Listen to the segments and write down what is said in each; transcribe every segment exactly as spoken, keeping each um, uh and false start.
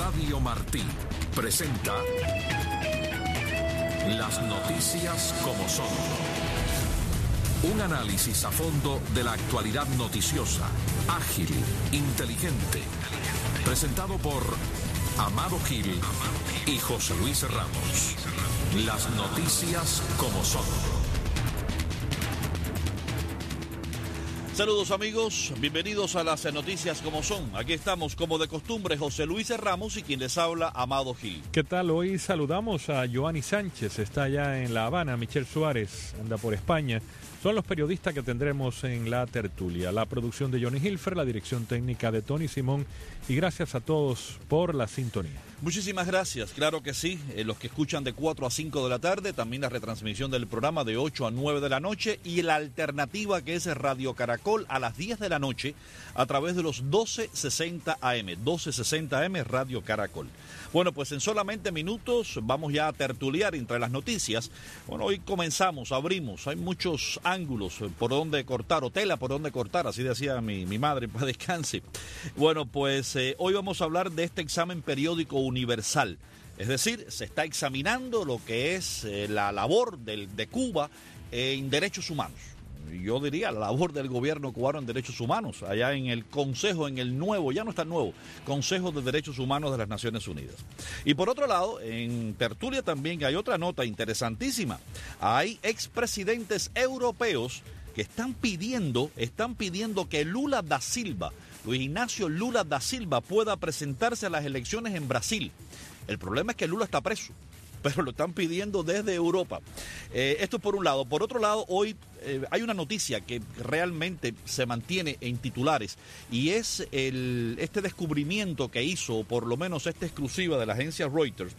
Radio Martí presenta Las noticias como son. Un análisis a fondo de la actualidad noticiosa, ágil, inteligente. Presentado por Amado Gil y José Luis Ramos. Las noticias como son. Saludos amigos, bienvenidos a las noticias como son. Aquí estamos como de costumbre José Luis Ramos y quien les habla Amado Gil. ¿Qué tal? Hoy saludamos a Joanny Sánchez, está allá en La Habana, Michelle Suárez anda por España. Son los periodistas que tendremos en la tertulia. La producción de Johnny Hilfer, la dirección técnica de Tony Simón y gracias a todos por la sintonía. Muchísimas gracias, claro que sí, eh, los que escuchan de cuatro a cinco de la tarde, también la retransmisión del programa de ocho a nueve de la noche y la alternativa que es Radio Caracol a las diez de la noche a través de los doce sesenta A M, doce sesenta A M Radio Caracol. Bueno, pues en solamente minutos vamos ya a tertuliar entre las noticias. Bueno, hoy comenzamos, abrimos, hay muchos ángulos por donde cortar, o tela por donde cortar, así decía mi, mi madre, para descanse. Bueno, pues eh, hoy vamos a hablar de este examen periódico universal. Es decir, se está examinando lo que es eh, la labor del, de Cuba en derechos humanos. Yo diría la labor del gobierno cubano en derechos humanos, allá en el Consejo, en el nuevo, ya no está nuevo, Consejo de Derechos Humanos de las Naciones Unidas. Y por otro lado, en tertulia también hay otra nota interesantísima. Hay expresidentes europeos que están pidiendo, están pidiendo que Lula da Silva, Luis Ignacio Lula da Silva, pueda presentarse a las elecciones en Brasil. El problema es que Lula está preso, pero lo están pidiendo desde Europa. Eh, esto por un lado. Por otro lado, hoy eh, hay una noticia que realmente se mantiene en titulares y es el, este descubrimiento que hizo, o por lo menos esta exclusiva de la agencia Reuters,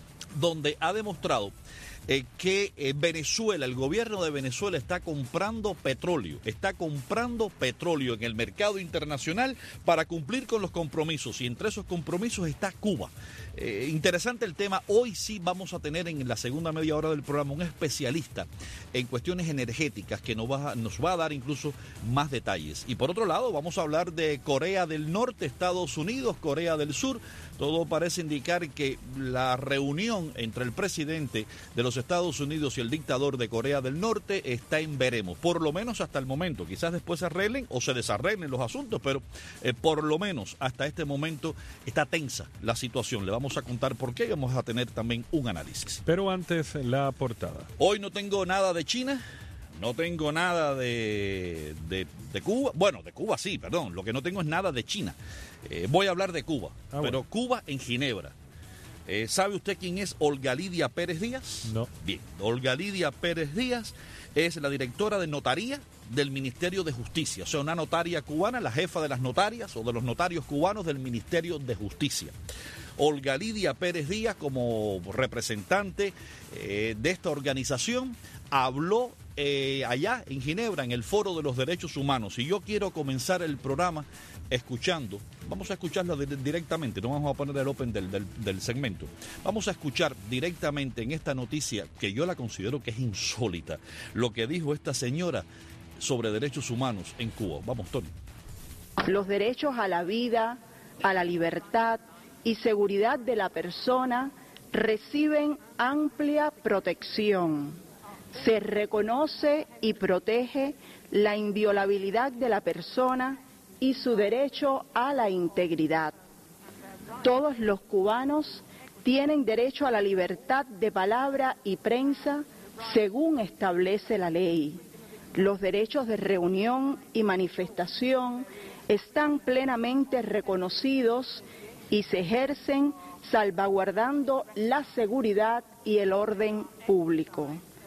donde ha demostrado eh, que eh, Venezuela, el gobierno de Venezuela está comprando petróleo, está comprando petróleo en el mercado internacional para cumplir con los compromisos y entre esos compromisos está Cuba. Eh, interesante el tema. Hoy sí vamos a tener en la segunda media hora del programa un especialista en cuestiones energéticas que nos va, nos va a dar incluso más detalles. Y por otro lado vamos a hablar de Corea del Norte, Estados Unidos, Corea del Sur. Todo parece indicar que la reunión entre el presidente de los Estados Unidos y el dictador de Corea del Norte está en veremos, por lo menos hasta el momento. Quizás después se arreglen o se desarreglen los asuntos, pero eh, por lo menos hasta este momento está tensa la situación. Le vamos Vamos a contar por qué y vamos a tener también un análisis. Pero antes, la portada. Hoy no tengo nada de China, no tengo nada de, de, de Cuba. Bueno, de Cuba sí, perdón. Lo que no tengo es nada de China. Eh, voy a hablar de Cuba, ah, pero bueno. Cuba en Ginebra. Eh, ¿Sabe usted quién es Olga Lidia Pérez Díaz? No. Bien, Olga Lidia Pérez Díaz es la directora de notaría del Ministerio de Justicia, o sea, una notaria cubana, la jefa de las notarias o de los notarios cubanos del Ministerio de Justicia. Olga Lidia Pérez Díaz, como representante eh, de esta organización, habló eh, allá en Ginebra, en el Foro de los Derechos Humanos. Y yo quiero comenzar el programa escuchando, vamos a escucharlo de, directamente, no vamos a poner el open del, del, del segmento. Vamos a escuchar directamente en esta noticia, que yo la considero que es insólita, lo que dijo esta señora sobre derechos humanos en Cuba. Vamos, Tony. Los derechos a la vida, a la libertad y seguridad de la persona reciben amplia protección. Se reconoce y protege la inviolabilidad de la persona y su derecho a la integridad. Todos los cubanos tienen derecho a la libertad de palabra y prensa según establece la ley. Los derechos de reunión y manifestación están plenamente reconocidos y se ejercen salvaguardando la seguridad y el orden público.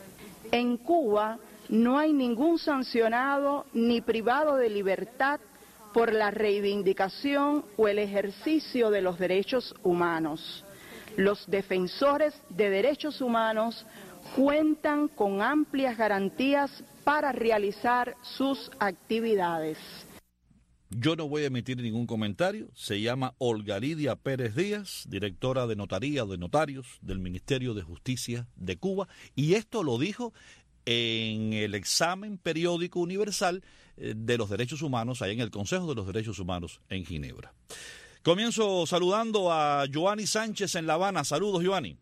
En Cuba no hay ningún sancionado ni privado de libertad por la reivindicación o el ejercicio de los derechos humanos. Los defensores de derechos humanos cuentan con amplias garantías para realizar sus actividades. Yo no voy a emitir ningún comentario. Se llama Olga Lidia Pérez Díaz, directora de notaría de notarios del Ministerio de Justicia de Cuba, y esto lo dijo en el examen periódico universal de los derechos humanos, ahí en el Consejo de los Derechos Humanos en Ginebra. Comienzo saludando a Yoani Sánchez en La Habana. Saludos, Yoani.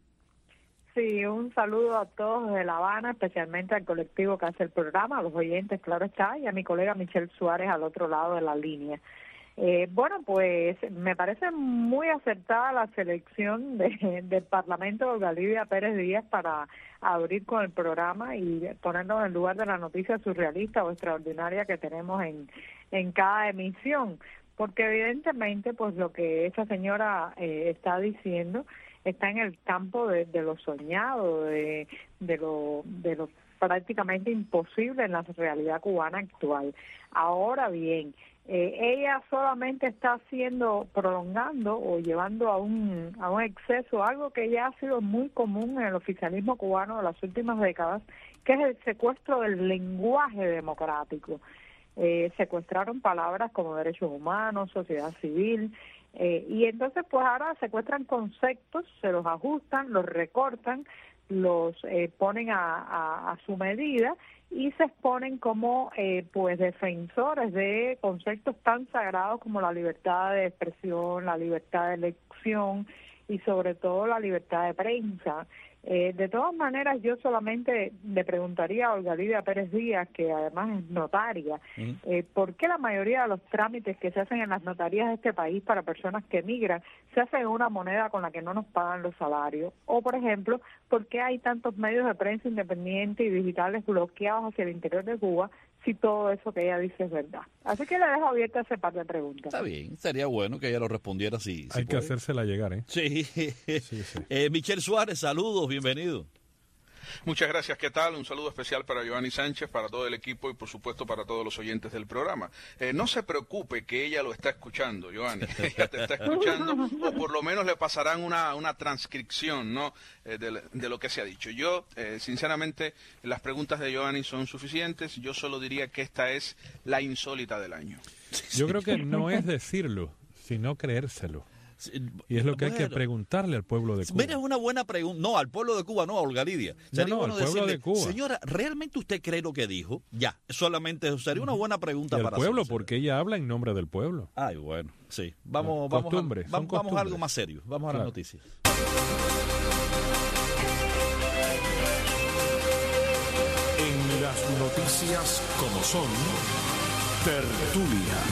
Sí, un saludo a todos de La Habana, especialmente al colectivo que hace el programa, a los oyentes, claro está, y a mi colega Michelle Suárez al otro lado de la línea. Eh, bueno, pues me parece muy acertada la selección de, del Parlamento de Olga Lidia Pérez Díaz para abrir con el programa y ponernos en el lugar de la noticia surrealista o extraordinaria que tenemos en, en cada emisión, porque evidentemente pues lo que esa señora eh, está diciendo está en el campo de, de lo soñado, de, de lo de lo prácticamente imposible en la realidad cubana actual. Ahora bien, eh, ella solamente está haciendo, prolongando o llevando a un a un exceso algo que ya ha sido muy común en el oficialismo cubano de las últimas décadas, que es el secuestro del lenguaje democrático. Eh, secuestraron palabras como derechos humanos, sociedad civil, eh, y entonces pues ahora secuestran conceptos, se los ajustan, los recortan, los eh, ponen a, a, a su medida y se exponen como eh, pues defensores de conceptos tan sagrados como la libertad de expresión, la libertad de elección y sobre todo la libertad de prensa. Eh, de todas maneras, yo solamente le preguntaría a Olga Lidia Pérez Díaz, que además es notaria, uh-huh. eh, ¿por qué la mayoría de los trámites que se hacen en las notarías de este país para personas que emigran se hacen en una moneda con la que no nos pagan los salarios? O, por ejemplo, ¿por qué hay tantos medios de prensa independientes y digitales bloqueados hacia el interior de Cuba si todo eso que ella dice es verdad? Así que le dejo abierta ese par de preguntas. Está bien, sería bueno que ella lo respondiera si, si Hay puede. que hacérsela llegar, ¿eh? Sí. sí, sí. Eh, Michelle Suárez, saludos, bienvenido. Muchas gracias, ¿qué tal? Un saludo especial para Yoani Sánchez, para todo el equipo y por supuesto para todos los oyentes del programa. Eh, no se preocupe que ella lo está escuchando, Yoani, ella te está escuchando, o por lo menos le pasarán una, una transcripción, ¿no? Eh, de, de lo que se ha dicho. Yo, eh, sinceramente, las preguntas de Yoani son suficientes, yo solo diría que esta es la insólita del año. Yo creo que no es decirlo, sino creérselo. Y es lo que bueno. hay que preguntarle al pueblo de Cuba. Mira, es una buena pregunta. No, al pueblo de Cuba, no, a Olga Lidia. Sería no, no, bueno al pueblo decirle, de Cuba. Señora, ¿realmente usted cree lo que dijo? Ya, solamente eso sería una buena pregunta para el para pueblo, hacerse. Porque ella habla en nombre del pueblo. Ay, bueno, sí. Vamos, no, vamos, costumbres, a, vamos, vamos a algo más serio. Vamos a claro. las noticias. En las noticias como son, tertulia.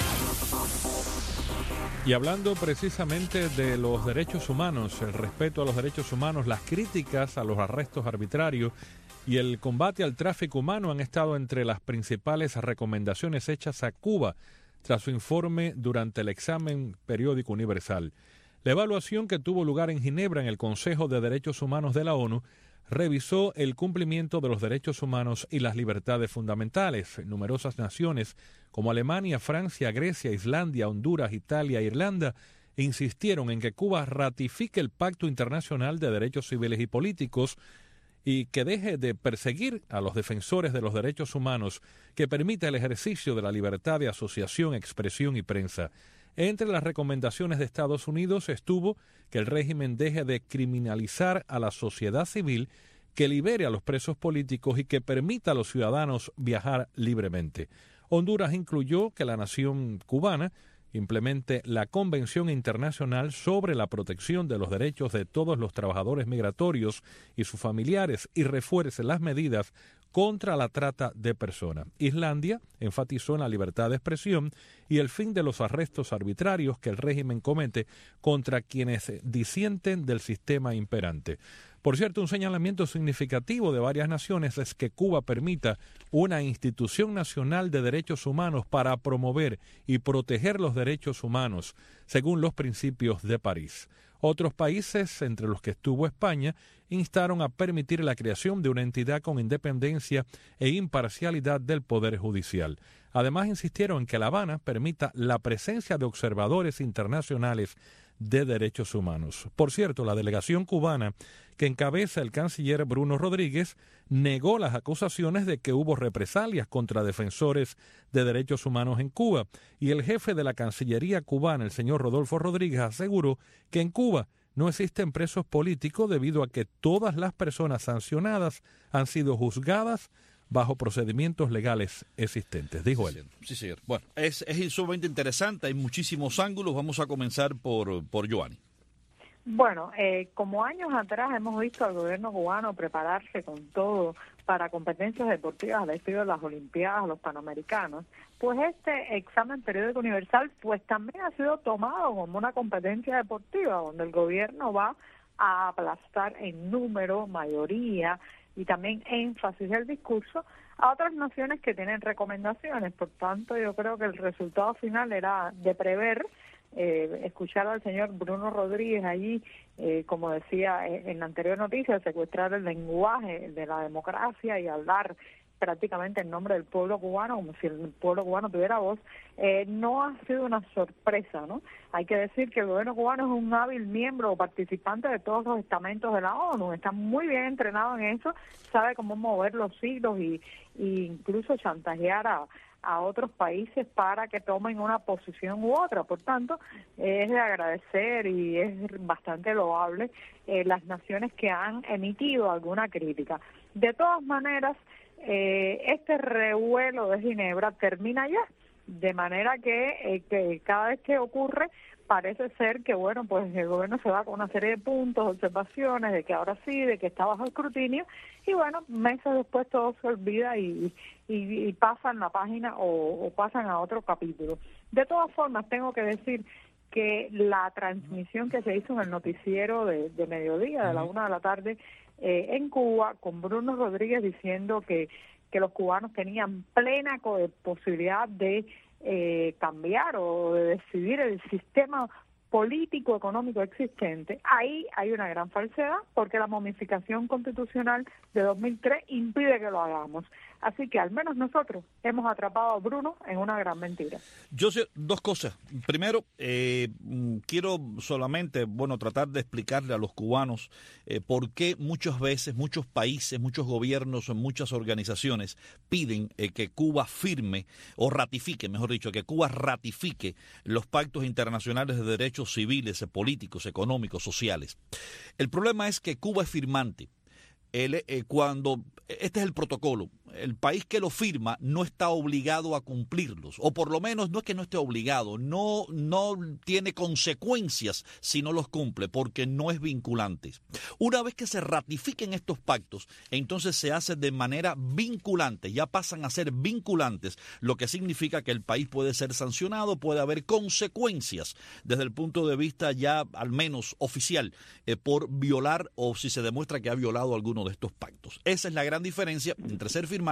Y hablando precisamente de los derechos humanos, el respeto a los derechos humanos, las críticas a los arrestos arbitrarios y el combate al tráfico humano han estado entre las principales recomendaciones hechas a Cuba tras su informe durante el examen periódico universal. La evaluación que tuvo lugar en Ginebra en el Consejo de Derechos Humanos de la ONU revisó el cumplimiento de los derechos humanos y las libertades fundamentales. Numerosas naciones como Alemania, Francia, Grecia, Islandia, Honduras, Italia e Irlanda insistieron en que Cuba ratifique el Pacto Internacional de Derechos Civiles y Políticos y que deje de perseguir a los defensores de los derechos humanos, que permita el ejercicio de la libertad de asociación, expresión y prensa. Entre las recomendaciones de Estados Unidos estuvo que el régimen deje de criminalizar a la sociedad civil, que libere a los presos políticos y que permita a los ciudadanos viajar libremente. Honduras incluyó que la nación cubana implemente la Convención Internacional sobre la Protección de los Derechos de todos los trabajadores migratorios y sus familiares y refuerce las medidas contra la trata de personas. Islandia enfatizó en la libertad de expresión y el fin de los arrestos arbitrarios que el régimen comete contra quienes disienten del sistema imperante. Por cierto, un señalamiento significativo de varias naciones es que Cuba permita una institución nacional de derechos humanos para promover y proteger los derechos humanos, según los principios de París. Otros países, entre los que estuvo España, instaron a permitir la creación de una entidad con independencia e imparcialidad del Poder Judicial. Además, insistieron en que La Habana permita la presencia de observadores internacionales de derechos humanos. Por cierto, la delegación cubana que encabeza el canciller Bruno Rodríguez negó las acusaciones de que hubo represalias contra defensores de derechos humanos en Cuba, y el jefe de la Cancillería cubana, el señor Rodolfo Rodríguez, aseguró que en Cuba no existen presos políticos debido a que todas las personas sancionadas han sido juzgadas bajo procedimientos legales existentes, dijo sí, él. Sí, señor. Bueno, es, es sumamente interesante, hay muchísimos ángulos. Vamos a comenzar por, por Joanny. Bueno, eh, como años atrás hemos visto al gobierno cubano prepararse con todo para competencias deportivas al estilo de las Olimpiadas, los Panamericanos, pues este examen periódico universal pues también ha sido tomado como una competencia deportiva donde el gobierno va a aplastar en número, mayoría y también énfasis del discurso a otras naciones que tienen recomendaciones. Por tanto, yo creo que el resultado final era de prever. Eh, escuchar al señor Bruno Rodríguez allí, eh, como decía en la anterior noticia, secuestrar el lenguaje de la democracia y hablar prácticamente en nombre del pueblo cubano, como si el pueblo cubano tuviera voz, eh, no ha sido una sorpresa, ¿no? Hay que decir que el gobierno cubano es un hábil miembro o participante de todos los estamentos de la ONU, está muy bien entrenado en eso, sabe cómo mover los hilos y, y incluso chantajear a a otros países para que tomen una posición u otra. Por tanto, es de agradecer y es bastante loable eh, las naciones que han emitido alguna crítica. De todas maneras, eh, este revuelo de Ginebra termina ya, de manera que, eh, que cada vez que ocurre parece ser que, bueno, pues el gobierno se va con una serie de puntos, observaciones, de que ahora sí, de que está bajo escrutinio, y bueno, meses después todo se olvida y, y, y pasan la página o, o pasan a otro capítulo. De todas formas, tengo que decir que la transmisión que se hizo en el noticiero de, de mediodía, de la una de la tarde, eh, en Cuba, con Bruno Rodríguez diciendo que, que los cubanos tenían plena posibilidad de Eh, cambiar o de decidir el sistema político económico existente, ahí hay una gran falsedad porque la modificación constitucional de dos mil tres impide que lo hagamos. Así que al menos nosotros hemos atrapado a Bruno en una gran mentira. Yo sé dos cosas. Primero, eh, quiero solamente, bueno, tratar de explicarle a los cubanos eh, por qué muchas veces, muchos países, muchos gobiernos, muchas organizaciones piden eh, que Cuba firme o ratifique, mejor dicho, que Cuba ratifique los pactos internacionales de derechos civiles, políticos, económicos, sociales. El problema es que Cuba es firmante. El, eh, cuando este es el protocolo, el país que lo firma no está obligado a cumplirlos, o por lo menos no es que no esté obligado, no, no tiene consecuencias si no los cumple, porque no es vinculante. Una vez que se ratifiquen estos pactos, entonces se hace de manera vinculante, ya pasan a ser vinculantes, lo que significa que el país puede ser sancionado, puede haber consecuencias desde el punto de vista ya al menos oficial, eh, por violar o si se demuestra que ha violado alguno de estos pactos. Esa es la gran diferencia entre ser firmante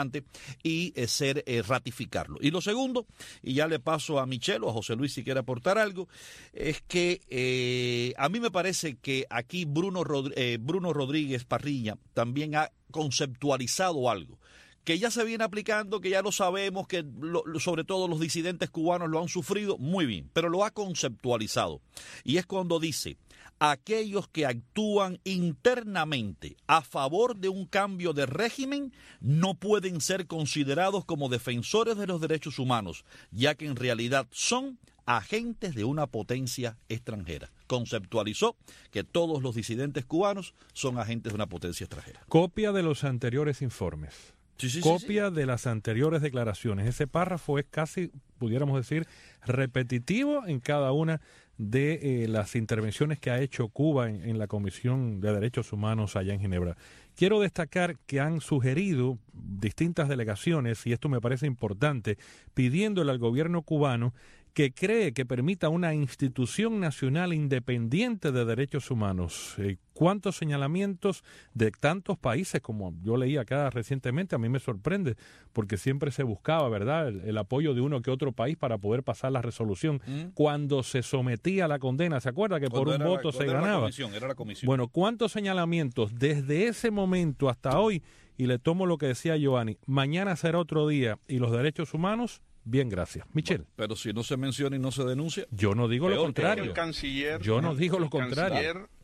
y eh, ser eh, ratificarlo. Y lo segundo, y ya le paso a Michelle o a José Luis si quiere aportar algo, es que eh, a mí me parece que aquí Bruno, Rod- eh, Bruno Rodríguez Parrilla también ha conceptualizado algo que ya se viene aplicando, que ya lo sabemos, que lo, sobre todo los disidentes cubanos lo han sufrido, muy bien, pero lo ha conceptualizado. Y es cuando dice: aquellos que actúan internamente a favor de un cambio de régimen no pueden ser considerados como defensores de los derechos humanos, ya que en realidad son agentes de una potencia extranjera. Conceptualizó que todos los disidentes cubanos son agentes de una potencia extranjera. Copia de los anteriores informes. Sí, sí, Copia sí, sí. de las anteriores declaraciones. Ese párrafo es casi, pudiéramos decir, repetitivo en cada una de eh, las intervenciones que ha hecho Cuba en, en la Comisión de Derechos Humanos allá en Ginebra. Quiero destacar que han sugerido distintas delegaciones, y esto me parece importante, pidiéndole al gobierno cubano que cree que permita una institución nacional independiente de derechos humanos. Eh, ¿Cuántos señalamientos de tantos países, como yo leí acá recientemente? A mí me sorprende, porque siempre se buscaba, ¿verdad?, el, el apoyo de uno que otro país para poder pasar la resolución. Mm. Cuando se sometía a la condena, ¿se acuerda que cuando por un voto la, se ganaba? Era la comisión, era la comisión. Bueno, ¿cuántos señalamientos desde ese momento hasta hoy? Y le tomo lo que decía Joanny, mañana será otro día, y los derechos humanos... Bien, gracias. Michelle. Bueno, pero si no se menciona y no se denuncia... Yo no digo peor, lo contrario. El canciller, Yo no digo lo contrario. Canciller,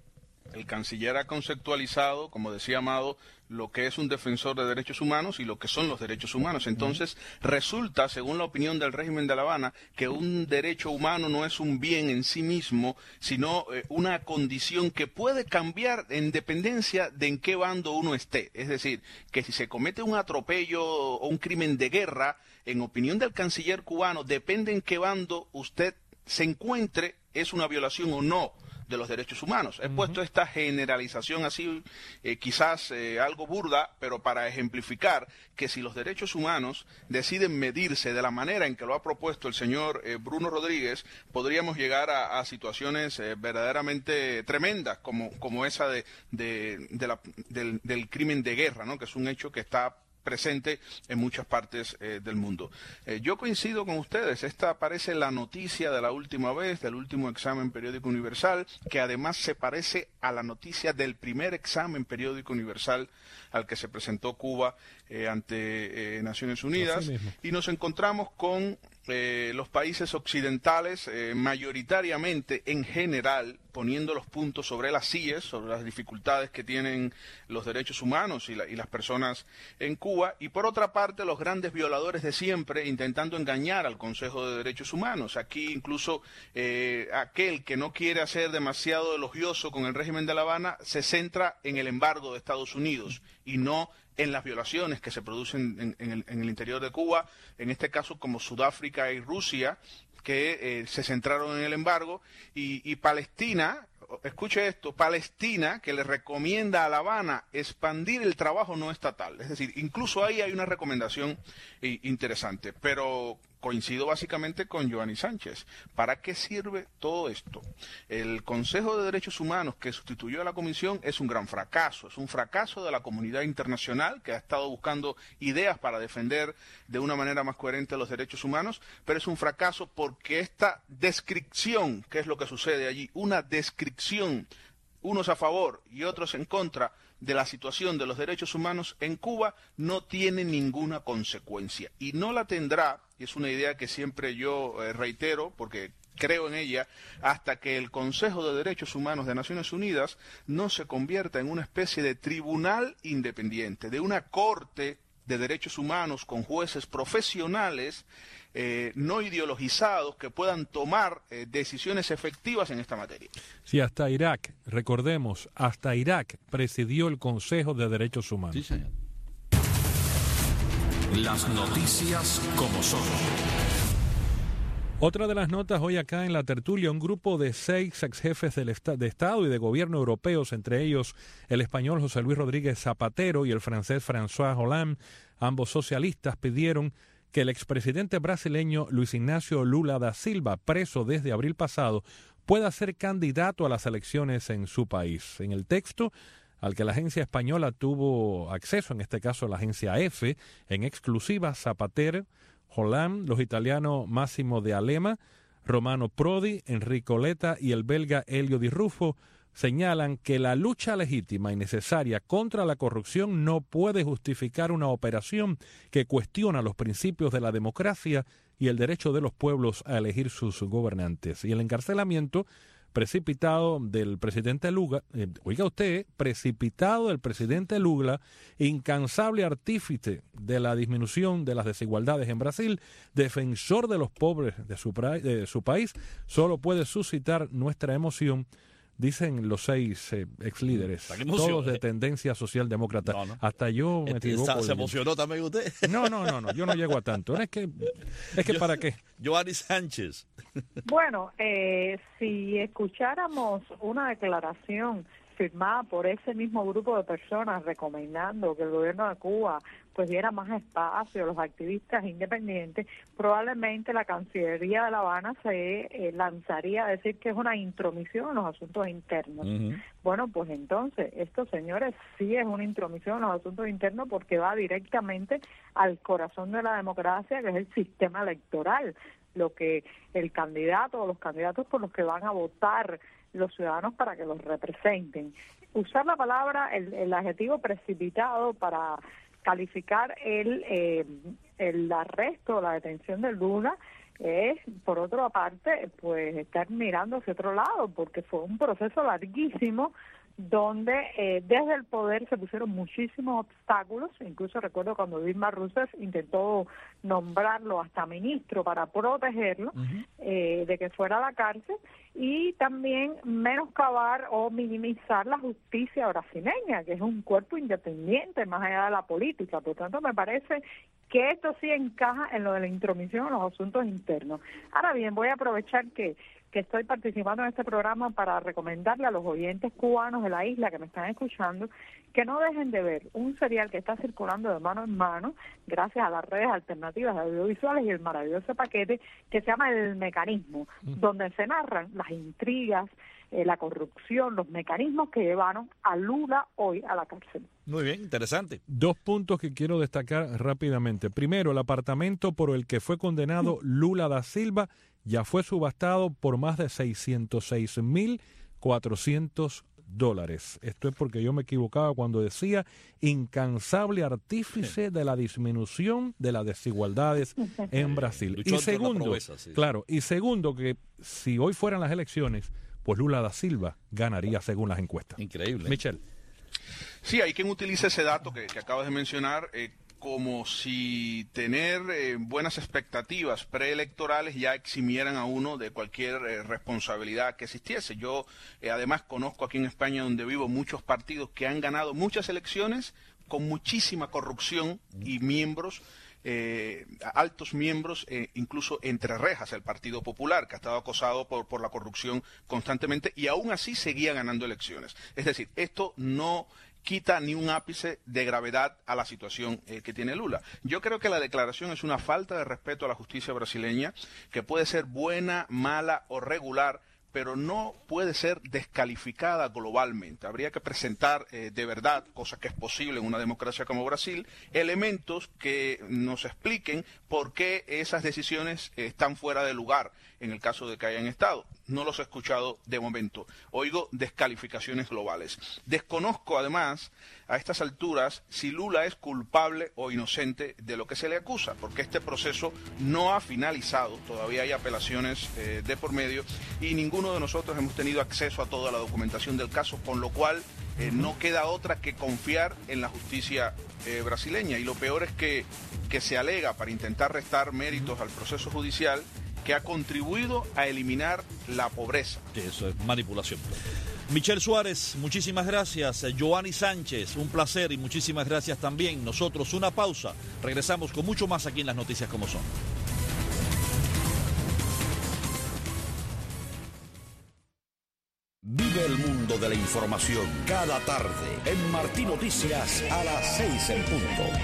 El canciller ha conceptualizado, como decía Amado, lo que es un defensor de derechos humanos y lo que son los derechos humanos. Entonces, resulta, según la opinión del régimen de La Habana, que un derecho humano no es un bien en sí mismo, sino eh, una condición que puede cambiar en dependencia de en qué bando uno esté. Es decir, que si se comete un atropello o un crimen de guerra, en opinión del canciller cubano, depende en qué bando usted se encuentre, es una violación o no de los derechos humanos. He uh-huh. puesto esta generalización así, eh, quizás eh, algo burda, pero para ejemplificar que si los derechos humanos deciden medirse de la manera en que lo ha propuesto el señor eh, Bruno Rodríguez, podríamos llegar a, a situaciones eh, verdaderamente tremendas, como, como esa de, de, de la, del, del crimen de guerra, ¿no? Que es un hecho que está presente en muchas partes eh, del mundo. Eh, yo coincido con ustedes, esta parece la noticia de la última vez, del último examen periódico universal, que además se parece a la noticia del primer examen periódico universal al que se presentó Cuba eh, ante eh, Naciones Unidas, y nos encontramos con eh, los países occidentales eh, mayoritariamente en general poniendo los puntos sobre las sillas, sobre las dificultades que tienen los derechos humanos y, la, y las personas en Cuba, y por otra parte los grandes violadores de siempre intentando engañar al Consejo de Derechos Humanos. Aquí incluso eh, aquel que no quiere ser demasiado elogioso con el régimen de La Habana se centra en el embargo de Estados Unidos y no en las violaciones que se producen en, en, el, en el interior de Cuba, en este caso como Sudáfrica y Rusia, que eh, se centraron en el embargo, y, y Palestina, escuche esto, Palestina, que le recomienda a La Habana expandir el trabajo no estatal. Es decir, incluso ahí hay una recomendación eh, interesante, pero coincido básicamente con Yoani Sánchez. ¿Para qué sirve todo esto? El Consejo de Derechos Humanos que sustituyó a la Comisión es un gran fracaso, es un fracaso de la comunidad internacional que ha estado buscando ideas para defender de una manera más coherente los derechos humanos, pero es un fracaso porque esta descripción, ¿qué es lo que sucede allí? Una descripción, unos a favor y otros en contra de la situación de los derechos humanos en Cuba, no tiene ninguna consecuencia y no la tendrá, y es una idea que siempre yo eh, reitero porque creo en ella, hasta que el Consejo de Derechos Humanos de Naciones Unidas no se convierta en una especie de tribunal independiente, de una corte de derechos humanos con jueces profesionales, eh, no ideologizados, que puedan tomar eh, decisiones efectivas en esta materia. Sí, hasta Irak, recordemos, hasta Irak presidió el Consejo de Derechos Humanos. Sí, señor. Las noticias como son. Otra de las notas hoy acá en la tertulia, un grupo de seis ex jefes del esta- de Estado y de gobierno europeos, entre ellos el español José Luis Rodríguez Zapatero y el francés François Hollande, ambos socialistas, pidieron que el expresidente brasileño Luis Ignacio Lula da Silva, preso desde abril pasado, pueda ser candidato a las elecciones en su país. En el texto, al que la agencia española tuvo acceso, en este caso la agencia EFE, en exclusiva, Zapatero, Hollande, los italianos Massimo de Alema, Romano Prodi, Enrico Letta y el belga Elio Di Ruffo señalan que la lucha legítima y necesaria contra la corrupción no puede justificar una operación que cuestiona los principios de la democracia y el derecho de los pueblos a elegir sus gobernantes. Y el encarcelamiento precipitado del presidente Lula, eh, oiga usted, precipitado del presidente Lula, incansable artífice de la disminución de las desigualdades en Brasil, defensor de los pobres de su, pra- de su país, solo puede suscitar nuestra emoción, dicen los seis eh, ex líderes, todos de tendencia socialdemócrata. No, no. Hasta yo me Este, equivoco. ¿Se emocionó también usted? No, no, no, no, yo no llego a tanto. Es que, es que yo, ¿para qué? Yoani Sánchez. Bueno, eh, si escucháramos una declaración firmada por ese mismo grupo de personas recomendando que el gobierno de Cuba pues diera más espacio a los activistas independientes, probablemente la Cancillería de La Habana se eh, lanzaría a decir que es una intromisión en los asuntos internos. Uh-huh. Bueno, pues entonces, esto, señores, sí es una intromisión en los asuntos internos porque va directamente al corazón de la democracia, que es el sistema electoral, lo que el candidato o los candidatos por los que van a votar los ciudadanos para que los representen. Usar la palabra, el, el adjetivo precipitado para calificar el, eh, el arresto o la detención de Lula es, por otra parte, pues estar mirando hacia otro lado, porque fue un proceso larguísimo donde eh, desde el poder se pusieron muchísimos obstáculos. Incluso recuerdo cuando Dilma Rousseff intentó nombrarlo hasta ministro para protegerlo uh-huh. eh, de que fuera a la cárcel, y también menoscabar o minimizar la justicia brasileña, que es un cuerpo independiente más allá de la política. Por tanto, me parece que esto sí encaja en lo de la intromisión en los asuntos internos. Ahora bien, voy a aprovechar que que estoy participando en este programa para recomendarle a los oyentes cubanos de la isla que me están escuchando que no dejen de ver un serial que está circulando de mano en mano gracias a las redes alternativas de audiovisuales y el maravilloso paquete que se llama El Mecanismo, mm. donde se narran las intrigas, eh, la corrupción, los mecanismos que llevaron a Lula hoy a la cárcel. Muy bien, interesante. Dos puntos que quiero destacar rápidamente. Primero, el apartamento por el que fue condenado Lula da Silva ya fue subastado por más de seiscientos seis mil cuatrocientos dólares. Esto es porque yo me equivocaba cuando decía incansable artífice de la disminución de las desigualdades en Brasil. Luchó y segundo, pobreza, sí. claro, y segundo que si hoy fueran las elecciones, pues Lula da Silva ganaría según las encuestas. Increíble. Michelle. Sí, hay quien utiliza ese dato que, que acabas de mencionar eh, como si tener eh, buenas expectativas preelectorales ya eximieran a uno de cualquier eh, responsabilidad que existiese. Yo eh, además conozco aquí en España, donde vivo, muchos partidos que han ganado muchas elecciones con muchísima corrupción y miembros, eh, altos miembros, eh, incluso entre rejas, el Partido Popular, que ha estado acosado por, por la corrupción constantemente y aún así seguía ganando elecciones. Es decir, esto no quita ni un ápice de gravedad a la situación eh, que tiene Lula. Yo creo que la declaración es una falta de respeto a la justicia brasileña, que puede ser buena, mala o regular, pero no puede ser descalificada globalmente. Habría que presentar eh, de verdad, cosa que es posible en una democracia como Brasil, elementos que nos expliquen por qué esas decisiones eh, están fuera de lugar en el caso de que hayan estado. No los he escuchado de momento. Oigo descalificaciones globales. Desconozco además a estas alturas si Lula es culpable o inocente de lo que se le acusa, porque este proceso no ha finalizado, todavía hay apelaciones eh, de por medio y ninguno de nosotros hemos tenido acceso a toda la documentación del caso, con lo cual eh, no queda otra que confiar en la justicia eh, brasileña. Y lo peor es que, que se alega para intentar restar méritos al proceso judicial que ha contribuido a eliminar la pobreza. Sí, eso es manipulación. Michelle Suárez, muchísimas gracias. Yoani Sánchez, un placer y muchísimas gracias también. Nosotros una pausa. Regresamos con mucho más aquí en Las Noticias Como Son. Vive el mundo de la información cada tarde en Martí Noticias a las seis en punto.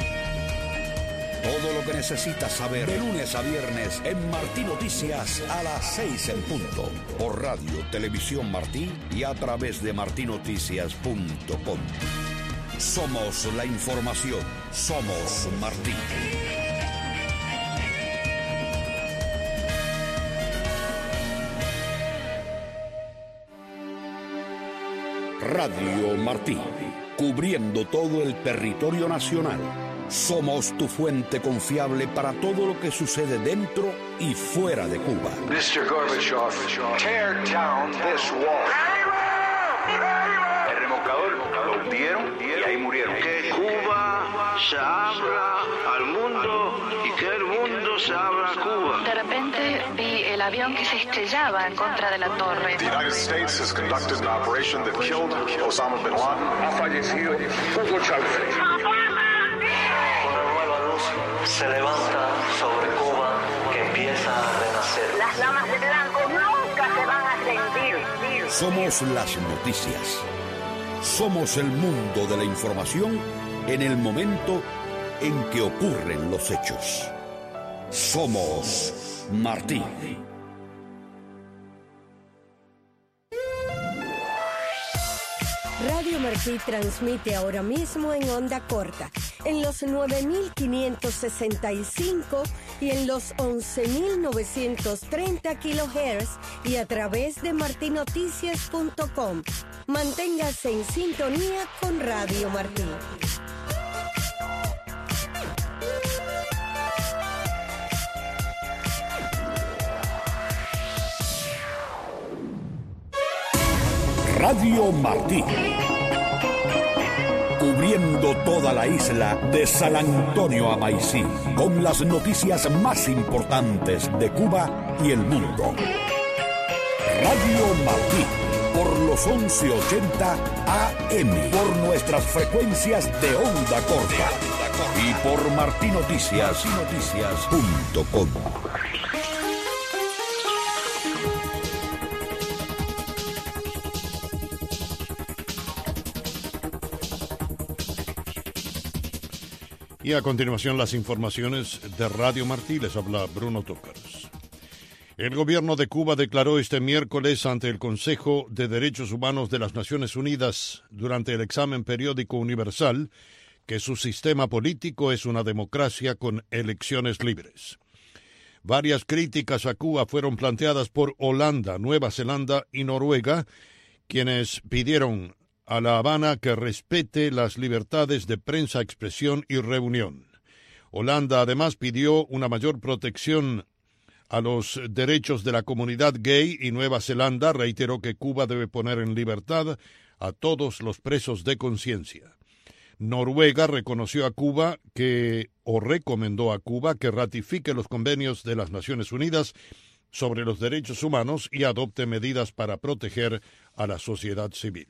Todo lo que necesitas saber de lunes a viernes en Martí Noticias a las seis en punto. Por Radio, Televisión Martí y a través de martí noticias punto com. Somos la información. Somos Martí. Radio Martí, cubriendo todo el territorio nacional. Somos tu fuente confiable para todo lo que sucede dentro y fuera de Cuba. mister Gorbachev, tear down this wall. El remolcador lo hundieron y ahí murieron. Que Cuba se abra al mundo y que el mundo se abra a Cuba. De repente vi el avión que se estrellaba en contra de la torre. The United States has conducted an operation that killed Osama bin Laden. Ha fallecido Hugo Chávez. Se levanta sobre Cuba, que empieza a renacer. Las damas de blanco nunca se van a rendir. Somos las noticias. Somos el mundo de la información en el momento en que ocurren los hechos. Somos Martí. Radio Martí transmite ahora mismo en onda corta, en los nueve mil quinientos sesenta y cinco y en los once mil novecientos treinta kilohertz y a través de martí noticias punto com. Manténgase en sintonía con Radio Martí. Radio Martí. Cubriendo toda la isla de San Antonio a Maicí, con las noticias más importantes de Cuba y el mundo. Radio Martí, por los once ochenta A M, por nuestras frecuencias de onda corta y por martí noticias punto com. Y a continuación las informaciones de Radio Martí. Les habla Bruno Tócaros. El gobierno de Cuba declaró este miércoles ante el Consejo de Derechos Humanos de las Naciones Unidas durante el examen periódico universal que su sistema político es una democracia con elecciones libres. Varias críticas a Cuba fueron planteadas por Holanda, Nueva Zelanda y Noruega, quienes pidieron a La Habana que respete las libertades de prensa, expresión y reunión. Holanda además pidió una mayor protección a los derechos de la comunidad gay y Nueva Zelanda reiteró que Cuba debe poner en libertad a todos los presos de conciencia. Noruega reconoció a Cuba que, o recomendó a Cuba que ratifique los convenios de las Naciones Unidas sobre los derechos humanos y adopte medidas para proteger a la sociedad civil.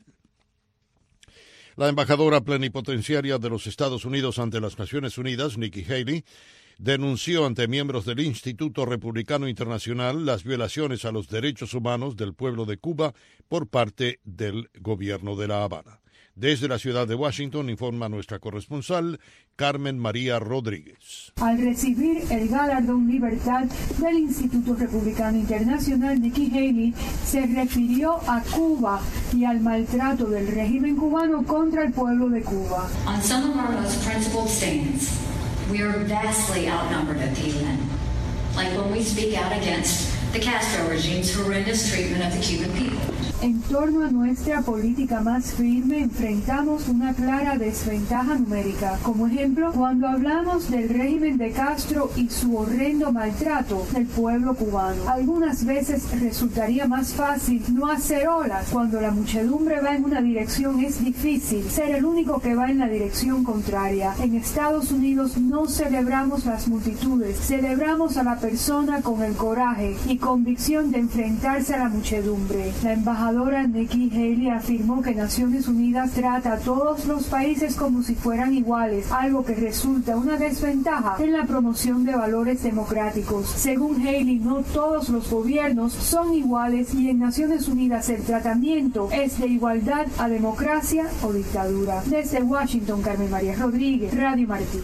La embajadora plenipotenciaria de los Estados Unidos ante las Naciones Unidas, Nikki Haley, denunció ante miembros del Instituto Republicano Internacional las violaciones a los derechos humanos del pueblo de Cuba por parte del gobierno de La Habana. Desde la ciudad de Washington informa nuestra corresponsal Carmen María Rodríguez. Al recibir el galardón Libertad del Instituto Republicano Internacional, Nikki Haley se refirió a Cuba y al maltrato del régimen cubano contra el pueblo de Cuba. On some of our most principled stands, we are vastly outnumbered at the U N, like when we speak out against the Castro regime's horrendous treatment of the Cuban people. En torno a nuestra política más firme, enfrentamos una clara desventaja numérica. Como ejemplo, cuando hablamos del régimen de Castro y su horrendo maltrato del pueblo cubano. Algunas veces resultaría más fácil no hacer olas. Cuando la muchedumbre va en una dirección es difícil ser el único que va en la dirección contraria. En Estados Unidos no celebramos las multitudes, celebramos a la persona con el coraje y convicción de enfrentarse a la muchedumbre. La embajadora Nikki Haley afirmó que Naciones Unidas trata a todos los países como si fueran iguales, algo que resulta una desventaja en la promoción de valores democráticos. Según Haley, no todos los gobiernos son iguales y en Naciones Unidas el tratamiento es de igualdad a democracia o dictadura. Desde Washington, Carmen María Rodríguez, Radio Martí.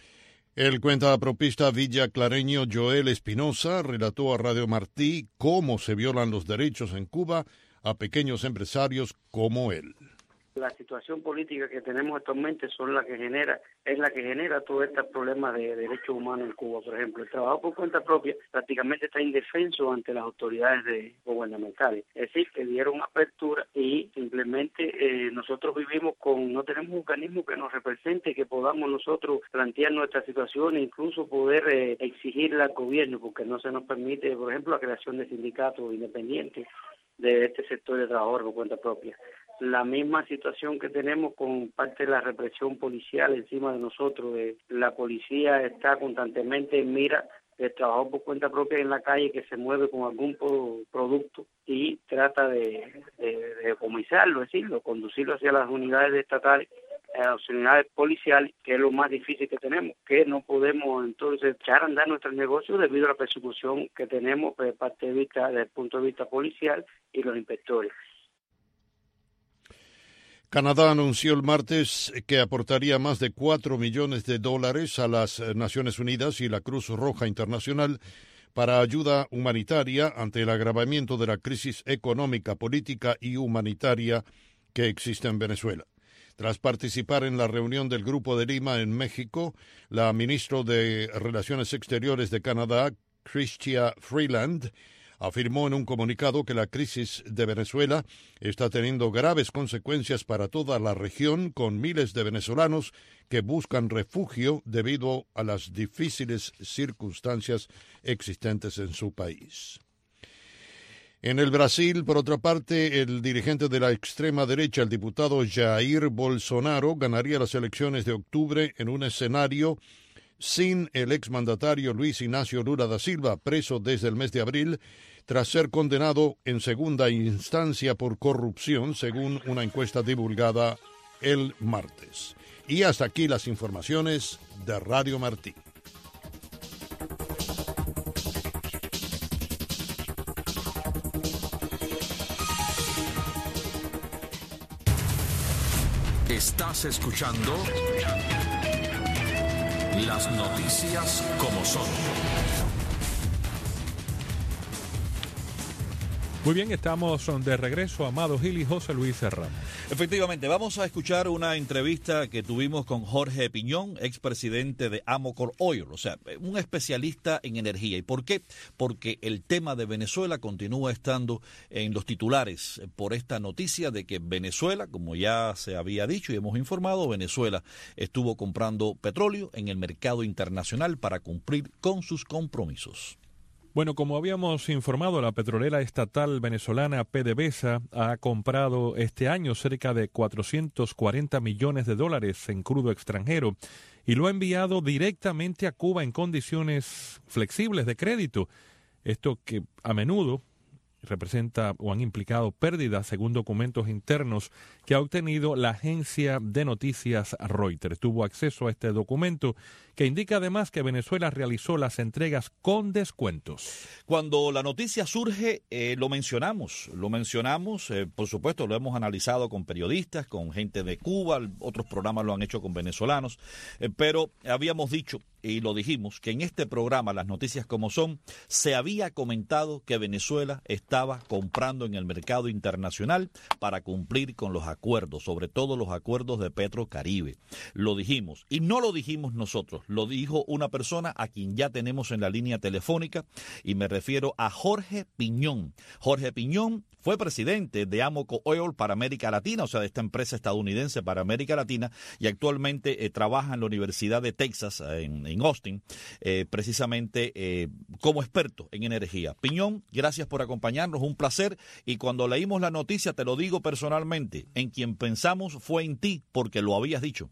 El cuentapropista villaclareño Joel Espinosa relató a Radio Martí cómo se violan los derechos en Cuba a pequeños empresarios como él. La situación política que tenemos actualmente son la que genera, es la que genera todo este problema de derechos humanos en Cuba. Por ejemplo, el trabajo por cuenta propia prácticamente está indefenso ante las autoridades de, gubernamentales. Es decir, que dieron apertura y simplemente eh, nosotros vivimos con, no tenemos un organismo que nos represente, que podamos nosotros plantear nuestra situación e incluso poder eh, exigirle al gobierno, porque no se nos permite, por ejemplo, la creación de sindicatos independientes de este sector de trabajadores por cuenta propia. La misma situación que tenemos con parte de la represión policial encima de nosotros. De, la policía está constantemente en mira del trabajador por cuenta propia en la calle que se mueve con algún pro, producto y trata de, de, de decomisarlo, es decir, conducirlo hacia las unidades estatales, a las unidades policiales, que es lo más difícil que tenemos, que no podemos entonces echar a andar nuestros negocios debido a la persecución que tenemos de parte de vista, desde el punto de vista policial y los inspectores. Canadá anunció el martes que aportaría más de cuatro millones de dólares a las Naciones Unidas y la Cruz Roja Internacional para ayuda humanitaria ante el agravamiento de la crisis económica, política y humanitaria que existe en Venezuela. Tras participar en la reunión del Grupo de Lima en México, la ministra de Relaciones Exteriores de Canadá, Chrystia Freeland, afirmó en un comunicado que la crisis de Venezuela está teniendo graves consecuencias para toda la región, con miles de venezolanos que buscan refugio debido a las difíciles circunstancias existentes en su país. En el Brasil, por otra parte, el dirigente de la extrema derecha, el diputado Jair Bolsonaro, ganaría las elecciones de octubre en un escenario sin el exmandatario Luis Ignacio Lula da Silva, preso desde el mes de abril, tras ser condenado en segunda instancia por corrupción, según una encuesta divulgada el martes. Y hasta aquí las informaciones de Radio Martí. Estás escuchando las noticias como son. Muy bien, estamos de regreso, Amado Gil y José Luis Serrano. Efectivamente, vamos a escuchar una entrevista que tuvimos con Jorge Piñón, expresidente de Amoco Oil, o sea, un especialista en energía. ¿Y por qué? Porque el tema de Venezuela continúa estando en los titulares por esta noticia de que Venezuela, como ya se había dicho y hemos informado, Venezuela estuvo comprando petróleo en el mercado internacional para cumplir con sus compromisos. Bueno, como habíamos informado, la petrolera estatal venezolana PDVSA ha comprado este año cerca de cuatrocientos cuarenta millones de dólares en crudo extranjero y lo ha enviado directamente a Cuba en condiciones flexibles de crédito. Esto que a menudo representa o han implicado pérdidas según documentos internos que ha obtenido la agencia de noticias Reuters. Tuvo acceso a este documento que indica además que Venezuela realizó las entregas con descuentos. Cuando la noticia surge, eh, lo mencionamos, lo mencionamos, eh, por supuesto lo hemos analizado con periodistas, con gente de Cuba, otros programas lo han hecho con venezolanos, eh, pero habíamos dicho y lo dijimos que en este programa, Las Noticias Como Son, se había comentado que Venezuela estaba comprando en el mercado internacional para cumplir con los acuerdos, sobre todo los acuerdos de Petrocaribe. Lo dijimos, y no lo dijimos nosotros, lo dijo una persona a quien ya tenemos en la línea telefónica, y me refiero a Jorge Piñón. Jorge Piñón fue presidente de Amoco Oil para América Latina, o sea, de esta empresa estadounidense para América Latina, y actualmente eh, trabaja en la Universidad de Texas, eh, en, en Austin, eh, precisamente eh, como experto en energía. Piñón, gracias por acompañarnos, un placer, y cuando leímos la noticia, te lo digo personalmente, en quien pensamos fue en ti, porque lo habías dicho.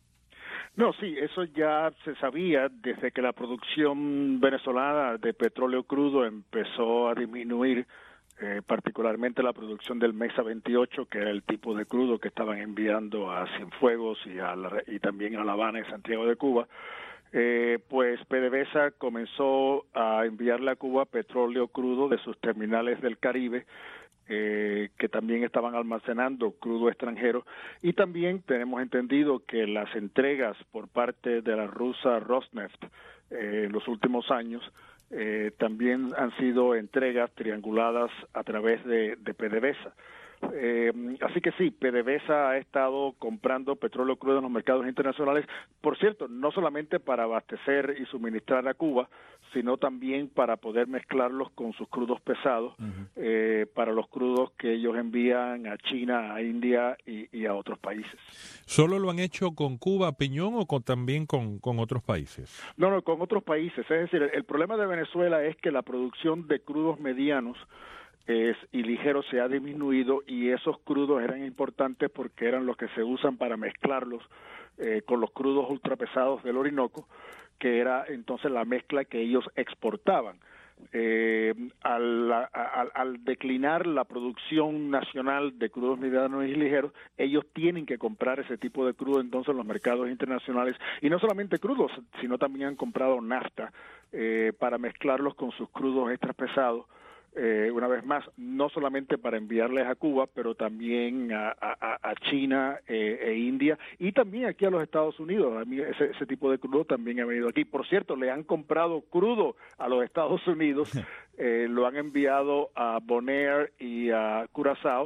No, sí, eso ya se sabía desde que la producción venezolana de petróleo crudo empezó a disminuir, eh, particularmente la producción del Mesa veintiocho, que era el tipo de crudo que estaban enviando a Cienfuegos y, a la, y también a La Habana y Santiago de Cuba. Eh, pues PDVSA comenzó a enviarle a Cuba petróleo crudo de sus terminales del Caribe, eh, que también estaban almacenando crudo extranjero, y también tenemos entendido que las entregas por parte de la rusa Rosneft eh, en los últimos años eh, también han sido entregas trianguladas a través de, de PDVSA. Eh, así que sí, PDVSA ha estado comprando petróleo crudo en los mercados internacionales, por cierto, no solamente para abastecer y suministrar a Cuba, sino también para poder mezclarlos con sus crudos pesados, uh-huh. eh, para los crudos que ellos envían a China, a India y, y a otros países. ¿Solo lo han hecho con Cuba, Piñón, o con, también con, con otros países? No, no, con otros países. Es decir, el, el problema de Venezuela es que la producción de crudos medianos Es, y ligero se ha disminuido, y esos crudos eran importantes porque eran los que se usan para mezclarlos eh, con los crudos ultrapesados del Orinoco, que era entonces la mezcla que ellos exportaban. Eh, al, a, al, al declinar la producción nacional de crudos medianos y ligeros, ellos tienen que comprar ese tipo de crudo entonces en los mercados internacionales, y no solamente crudos, sino también han comprado nafta eh, para mezclarlos con sus crudos extra pesados. Eh, una vez más, no solamente para enviarles a Cuba, pero también a, a, a China eh, e India, y también aquí a los Estados Unidos. A mí ese, ese tipo de crudo también ha venido aquí. Por cierto, le han comprado crudo a los Estados Unidos, eh, lo han enviado a Bonaire y a Curazao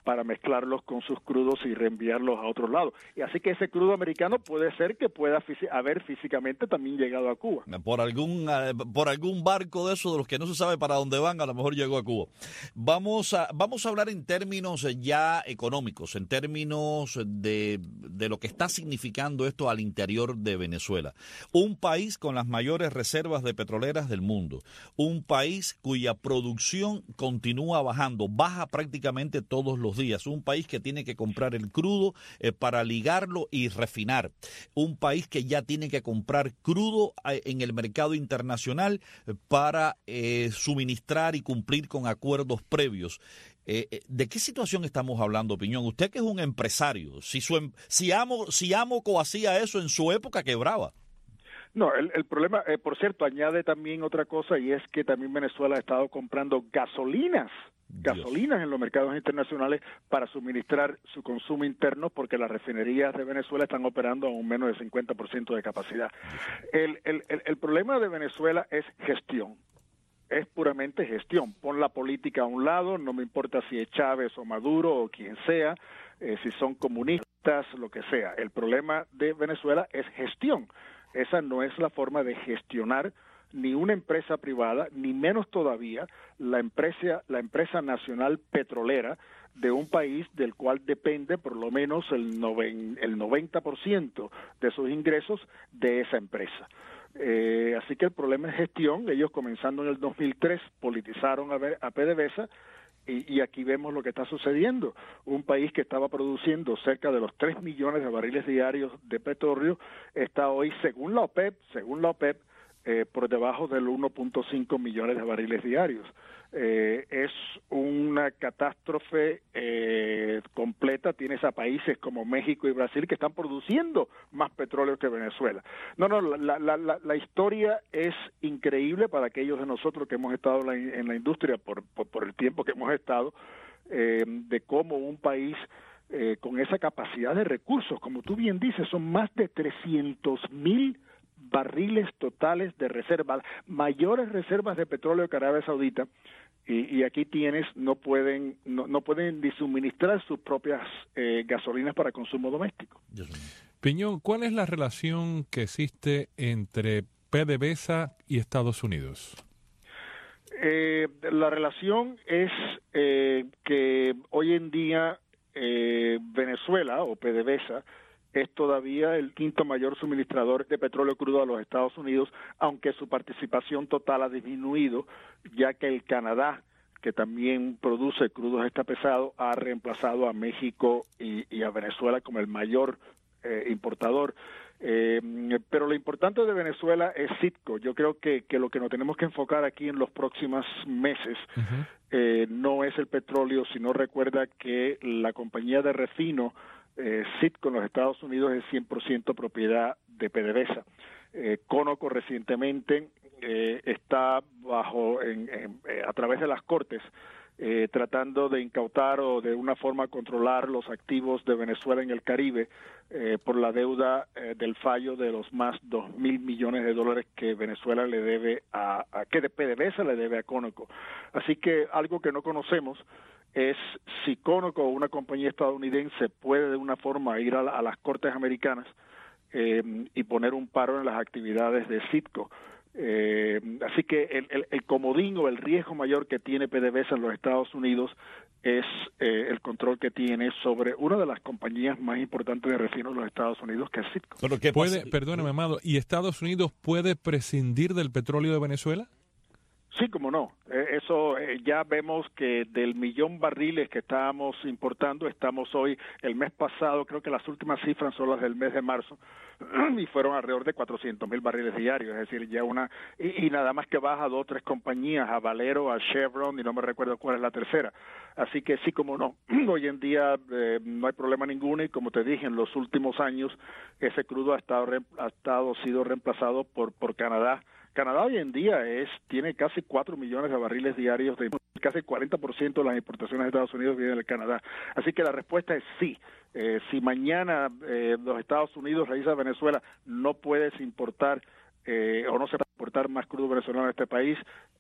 para mezclarlos con sus crudos y reenviarlos a otros lados. Y así que ese crudo americano puede ser que pueda fisi- haber físicamente también llegado a Cuba. Por algún uh, por algún barco de esos de los que no se sabe para dónde van, a lo mejor llegó a Cuba. Vamos a vamos a hablar en términos ya económicos, en términos de, de lo que está significando esto al interior de Venezuela. Un país con las mayores reservas de petroleras del mundo, un país cuya producción continúa bajando, baja prácticamente todos los días, un país que tiene que comprar el crudo eh, para ligarlo y refinar, un país que ya tiene que comprar crudo eh, en el mercado internacional eh, para eh, suministrar y cumplir con acuerdos previos. Eh, ¿De qué situación estamos hablando, Piñón? Usted que es un empresario, si su, si, Amo, si Amoco hacía eso en su época, quebraba. No, el, el problema, eh, por cierto, añade también otra cosa, y es que también Venezuela ha estado comprando gasolinas, Dios. gasolinas en los mercados internacionales para suministrar su consumo interno, porque las refinerías de Venezuela están operando a un menos de cincuenta por ciento de capacidad. El, el, el, el problema de Venezuela es gestión. Es puramente gestión. Pon la política a un lado, no me importa si es Chávez o Maduro o quien sea, eh, si son comunistas, lo que sea. El problema de Venezuela es gestión. Esa no es la forma de gestionar ni una empresa privada, ni menos todavía la empresa, la empresa nacional petrolera de un país del cual depende por lo menos el, noven, el noventa por ciento de sus ingresos de esa empresa. Eh, así que el problema es gestión. Ellos, comenzando en el dos mil tres, politizaron a, a PDVSA, y, y aquí vemos lo que está sucediendo. Un país que estaba produciendo cerca de los tres millones de barriles diarios de petróleo está hoy, según la OPEP, según la OPEP, eh, por debajo del uno punto cinco millones de barriles diarios. Eh, es una catástrofe eh, completa. Tienes a países como México y Brasil que están produciendo más petróleo que Venezuela. No, no, la, la, la, la historia es increíble para aquellos de nosotros que hemos estado en la, en la industria por, por, por el tiempo que hemos estado, eh, de cómo un país eh, con esa capacidad de recursos, como tú bien dices, son más de trescientos mil barriles totales de reservas, mayores reservas de petróleo que Arabia Saudita, y, y aquí tienes, no pueden no, no pueden ni suministrar sus propias eh, gasolinas para consumo doméstico. Piñón, ¿cuál es la relación que existe entre PDVSA y Estados Unidos? Eh, la relación es eh, que hoy en día eh, Venezuela o PDVSA es todavía el quinto mayor suministrador de petróleo crudo a los Estados Unidos, aunque su participación total ha disminuido, ya que el Canadá, que también produce crudos extra pesados, ha reemplazado a México y, y a Venezuela como el mayor eh, importador. Eh, pero lo importante de Venezuela es Citgo. Yo creo que, que lo que nos tenemos que enfocar aquí en los próximos meses uh-huh. eh, no es el petróleo, sino recuerda que la compañía de refino Eh, Citgo en los Estados Unidos es cien por ciento propiedad de PDVSA. Eh, Conoco recientemente eh, está bajo en, en, eh, a través de las cortes eh, tratando de incautar o de una forma controlar los activos de Venezuela en el Caribe eh, por la deuda eh, del fallo de los más dos mil millones de dólares que Venezuela le debe a, a que de PDVSA le debe a Conoco. Así que algo que no conocemos es si Conoco, una compañía estadounidense, puede de una forma ir a, la, a las cortes americanas eh, y poner un paro en las actividades de Citgo. Eh, así que el, el, el comodín o el riesgo mayor que tiene PDVSA en los Estados Unidos es eh, el control que tiene sobre una de las compañías más importantes de refino de los Estados Unidos, que es Citgo. ¿Pero qué puede, perdóneme, Amado, ¿y Estados Unidos puede prescindir del petróleo de Venezuela? Sí, como no. Eh, eso eh, ya vemos que del millón barriles que estábamos importando, estamos hoy, el mes pasado, creo que las últimas cifras son las del mes de marzo, y fueron alrededor de cuatrocientos mil barriles diarios, es decir, ya una, y, y nada más que baja dos o tres compañías, a Valero, a Chevron, y no me recuerdo cuál es la tercera. Así que sí, como no, hoy en día eh, no hay problema ninguno, y como te dije, en los últimos años ese crudo ha estado, ha estado sido reemplazado por, por Canadá. Canadá hoy en día es tiene casi cuatro millones de barriles diarios, de casi cuarenta por ciento de las importaciones de Estados Unidos vienen del Canadá. Así que la respuesta es sí. Eh, si mañana eh, los Estados Unidos le dice a Venezuela no puedes importar eh, o no se puede importar más crudo venezolano a este país,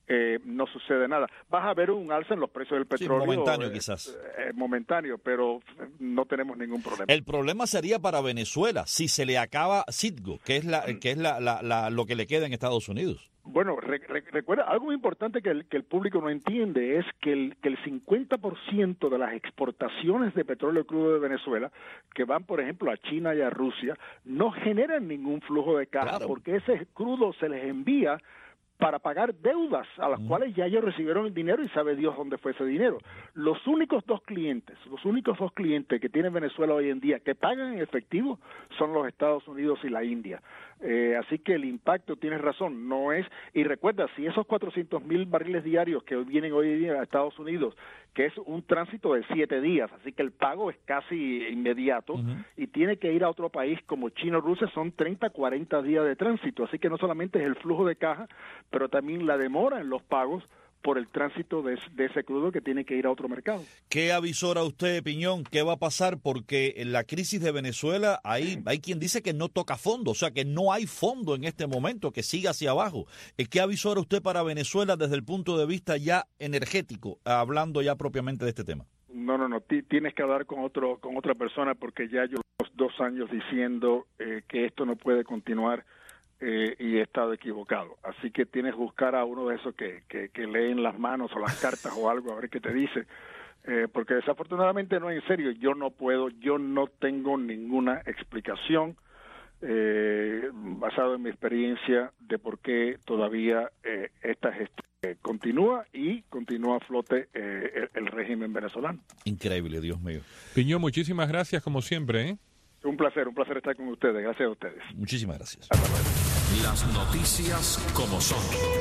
eh, no sucede nada. Vas a ver un alza en los precios del petróleo. Sí, momentáneo eh, quizás. Eh, momentáneo, pero no tenemos ningún problema. El problema sería para Venezuela si se le acaba Citgo, que es la, que es la, la, la, lo que le queda en Estados Unidos. Bueno, re, re, recuerda, algo muy importante que el, que el público no entiende es que el, que el cincuenta por ciento de las exportaciones de petróleo crudo de Venezuela, que van, por ejemplo, a China y a Rusia, no generan ningún flujo de caja, claro, porque ese crudo se les envía para pagar deudas a las mm. cuales ya ellos recibieron el dinero y sabe Dios dónde fue ese dinero. Los únicos dos clientes, los únicos dos clientes que tiene Venezuela hoy en día que pagan en efectivo son los Estados Unidos y la India. Eh, así que el impacto, tienes razón, no es... Y recuerda, si esos cuatrocientos mil barriles diarios que vienen hoy en día a Estados Unidos, que es un tránsito de siete días, así que el pago es casi inmediato, uh-huh. y tiene que ir a otro país como China o Rusia, son treinta, cuarenta días de tránsito, así que no solamente es el flujo de caja, pero también la demora en los pagos por el tránsito de, de ese crudo que tiene que ir a otro mercado. ¿Qué avisora usted, Piñón? ¿Qué va a pasar? Porque en la crisis de Venezuela hay, hay quien dice que no toca fondo, o sea, que no hay fondo en este momento, que sigue hacia abajo. ¿Qué avisora usted para Venezuela desde el punto de vista ya energético, hablando ya propiamente de este tema? No, no, no, T- tienes que hablar con otro con otra persona porque ya yo los dos años diciendo eh, que esto no puede continuar. Eh, y he estado equivocado. Así que tienes que buscar a uno de esos que, que, que leen las manos o las cartas o algo, a ver qué te dice. Eh, porque desafortunadamente no, en serio, yo no puedo, yo no tengo ninguna explicación eh, basado en mi experiencia de por qué todavía eh, esta gestión eh, continúa y continúa a flote eh, el, el régimen venezolano. Increíble, Dios mío. Piñón, muchísimas gracias como siempre, ¿eh? Un placer, un placer estar con ustedes. Gracias a ustedes. Muchísimas gracias. Hasta luego. Las noticias como son.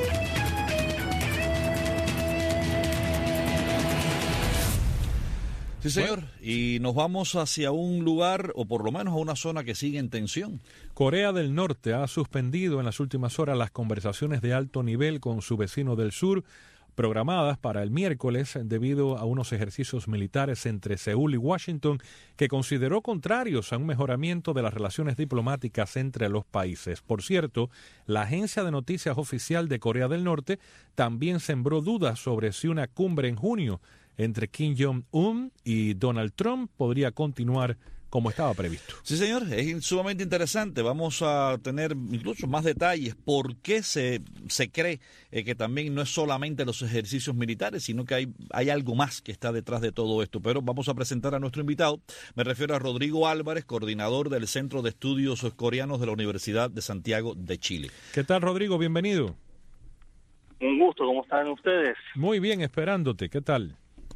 Sí, señor. Bueno, y nos vamos hacia un lugar, o por lo menos a una zona que sigue en tensión. Corea del Norte ha suspendido en las últimas horas las conversaciones de alto nivel con su vecino del sur, programadas para el miércoles debido a unos ejercicios militares entre Seúl y Washington que consideró contrarios a un mejoramiento de las relaciones diplomáticas entre los países. Por cierto, la agencia de noticias oficial de Corea del Norte también sembró dudas sobre si una cumbre en junio entre Kim Jong-un y Donald Trump podría continuar como estaba previsto. Sí, señor, es sumamente interesante. Vamos a tener incluso más detalles. ¿Por qué se, se cree eh, que también no es solamente los ejercicios militares, sino que hay, hay algo más que está detrás de todo esto? Pero vamos a presentar a nuestro invitado. Me refiero a Rodrigo Álvarez, coordinador del Centro de Estudios Coreanos de la Universidad de Santiago de Chile. ¿Qué tal, Rodrigo? Bienvenido. Un gusto, ¿cómo están ustedes? Muy bien, esperándote. ¿Qué tal?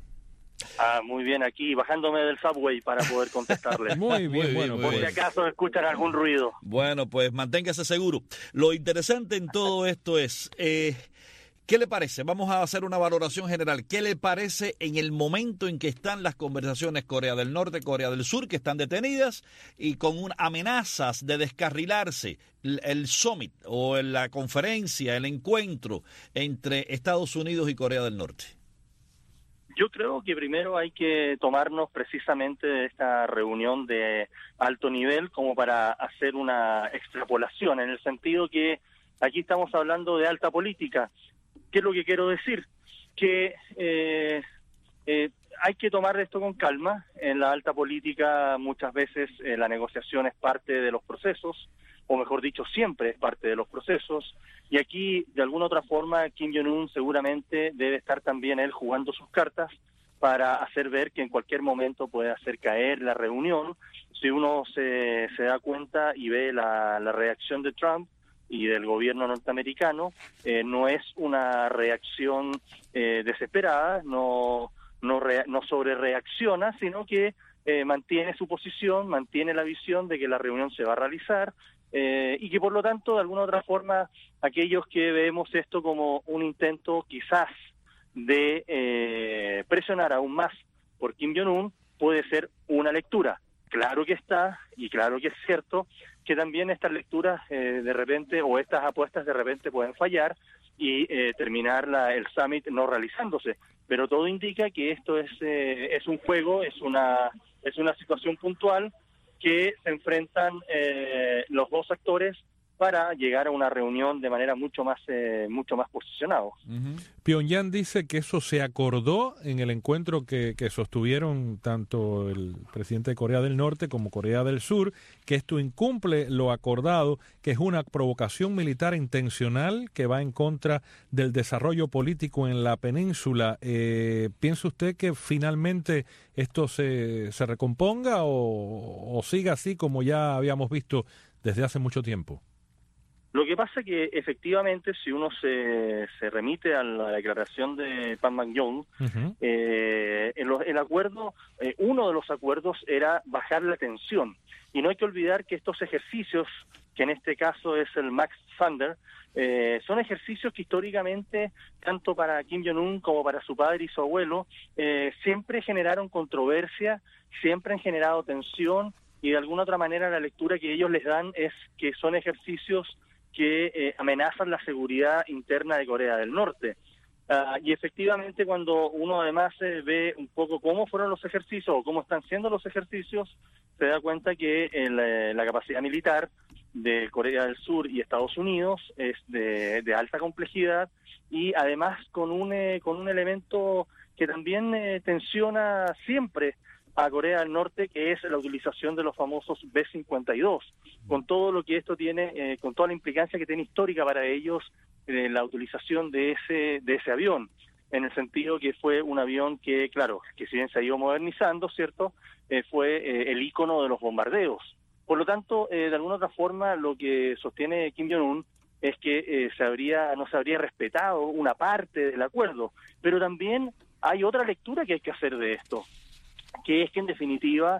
Ah, muy bien, aquí bajándome del subway para poder contestarles. Muy bien, muy bien, bueno, muy por bien. si acaso escuchan algún ruido. Bueno, pues manténgase seguro. Lo interesante en todo esto es, eh, ¿qué le parece? Vamos a hacer una valoración general. ¿Qué le parece en el momento en que están las conversaciones Corea del Norte, Corea del Sur, que están detenidas y con un, amenazas de descarrilarse el, el summit o la conferencia, el encuentro entre Estados Unidos y Corea del Norte? Yo creo que primero hay que tomarnos precisamente de esta reunión de alto nivel como para hacer una extrapolación, en el sentido que aquí estamos hablando de alta política. ¿Qué es lo que quiero decir? Que eh, eh, hay que tomar esto con calma. En la alta política muchas veces eh, la negociación es parte de los procesos, o mejor dicho, siempre es parte de los procesos. Y aquí, de alguna otra forma, Kim Jong-un seguramente debe estar también él jugando sus cartas para hacer ver que en cualquier momento puede hacer caer la reunión. Si uno se, se da cuenta y ve la, la reacción de Trump y del gobierno norteamericano, eh, no es una reacción eh, desesperada, no, no, re, no sobrereacciona, sino que eh, mantiene su posición, mantiene la visión de que la reunión se va a realizar, Eh, y que por lo tanto, de alguna otra forma, aquellos que vemos esto como un intento quizás de eh, presionar aún más por Kim Jong-un, puede ser una lectura. Claro que está, y claro que es cierto, que también estas lecturas eh, de repente, o estas apuestas de repente pueden fallar y eh, terminar la, el summit no realizándose. Pero todo indica que esto es, eh, es un juego, es una, es una situación puntual, que se enfrentan eh, los dos actores para llegar a una reunión de manera mucho más eh, mucho más posicionado. Uh-huh. Pyongyang dice que eso se acordó en el encuentro que, que sostuvieron tanto el presidente de Corea del Norte como Corea del Sur, que esto incumple lo acordado, que es una provocación militar intencional que va en contra del desarrollo político en la península. Eh, ¿Piensa usted que finalmente esto se, se recomponga o, o siga así como ya habíamos visto desde hace mucho tiempo? Lo que pasa es que efectivamente, si uno se, se remite a la declaración de Panmunjom, uh-huh. eh, el, el acuerdo, eh, uno de los acuerdos era bajar la tensión. Y no hay que olvidar que estos ejercicios, que en este caso es el Max Thunder, eh, son ejercicios que históricamente, tanto para Kim Jong-un como para su padre y su abuelo, eh, siempre generaron controversia, siempre han generado tensión, y de alguna otra manera la lectura que ellos les dan es que son ejercicios que eh, amenazan la seguridad interna de Corea del Norte. Uh, y efectivamente, cuando uno además eh, ve un poco cómo fueron los ejercicios o cómo están siendo los ejercicios, se da cuenta que el, eh, la capacidad militar de Corea del Sur y Estados Unidos es de, de alta complejidad, y además con un, eh, con un elemento que también eh, tensiona siempre a Corea del Norte, que es la utilización de los famosos B cincuenta y dos, con todo lo que esto tiene, eh, con toda la implicancia que tiene histórica para ellos eh, la utilización de ese de ese avión, en el sentido que fue un avión que, claro, que si bien se ha ido modernizando, ¿cierto?, eh, fue eh, el ícono de los bombardeos. Por lo tanto, eh, de alguna otra forma, lo que sostiene Kim Jong-un es que eh, se habría no se habría respetado una parte del acuerdo, pero también hay otra lectura que hay que hacer de esto, que es que en definitiva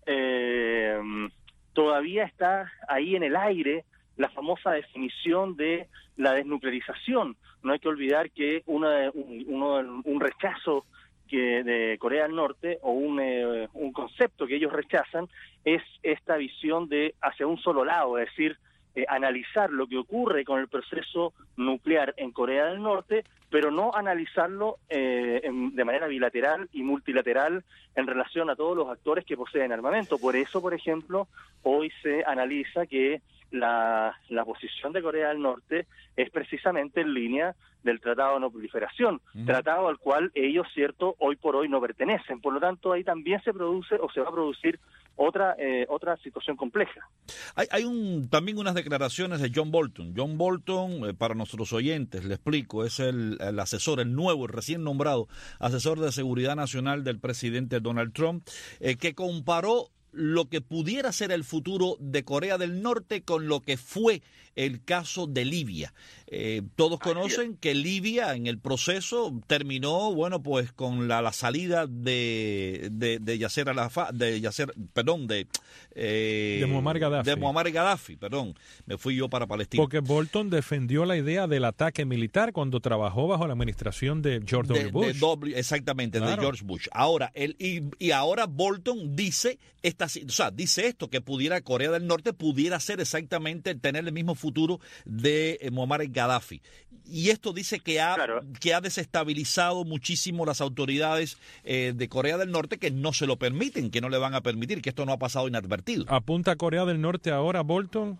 eh, todavía está ahí en el aire la famosa definición de la desnuclearización. No hay que olvidar que una, un, uno, un rechazo que de Corea del Norte, o un, eh, un concepto que ellos rechazan, es esta visión de hacia un solo lado, es decir, eh, analizar lo que ocurre con el proceso nuclear en Corea del Norte, pero no analizarlo eh, en, de manera bilateral y multilateral en relación a todos los actores que poseen armamento. Por eso, por ejemplo, hoy se analiza que la, la posición de Corea del Norte es precisamente en línea del Tratado de No Proliferación, uh-huh. tratado al cual ellos, cierto, hoy por hoy no pertenecen. Por lo tanto, ahí también se produce o se va a producir otra eh, otra situación compleja. Hay, hay un, también unas declaraciones de John Bolton. John Bolton, eh, para nuestros oyentes, le explico, es el, el asesor, el nuevo, el recién nombrado asesor de seguridad nacional del presidente Donald Trump, eh, que comparó lo que pudiera ser el futuro de Corea del Norte con lo que fue el caso de Libia. Eh, todos conocen que Libia en el proceso terminó, bueno, pues con la, la salida de de, de Yasser Arafat, de Yasser, perdón, de eh, de Muammar Gaddafi. De Muammar Gaddafi, perdón, me fui yo para Palestina. Porque Bolton defendió la idea del ataque militar cuando trabajó bajo la administración de George W. Bush. De, de doble, exactamente, claro. De George Bush. Ahora, él, y, y ahora Bolton dice esta, o sea, dice esto, que pudiera Corea del Norte pudiera ser exactamente tener el mismo futuro de eh, Muammar Gaddafi. Y esto dice que ha, claro. que ha desestabilizado muchísimo las autoridades eh, de Corea del Norte, que no se lo permiten, que no le van a permitir, que esto no ha pasado inadvertido. ¿Apunta Corea del Norte ahora, Bolton?